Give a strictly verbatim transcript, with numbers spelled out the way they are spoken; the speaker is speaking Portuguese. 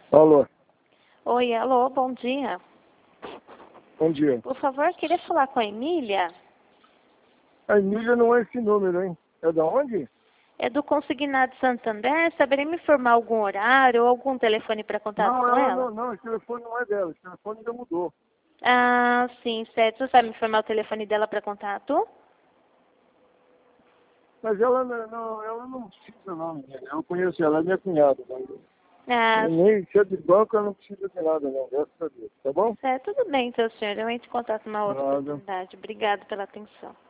Alô, Oi, alô, bom dia. bom dia. Por favor, queria falar com a Emília. A Emília não é esse número, hein? É da onde? É do Consignado Santander. Saberia me informar algum horário ou algum telefone para contato Não, com ela ela? não, não, esse telefone não é dela, esse telefone já mudou. Ah, sim, certo. Você sabe me informar o telefone dela para contato? Mas ela não, não- ela não precisa não, menina. Eu conheço ela, é minha cunhada. Ah, Mas nem se é de banco, ela não precisa de nada não, graças a Deus, tá bom? certo. Tudo bem, então, senhor. Eu entro em contato numa outra Nada. oportunidade. Obrigado pela atenção.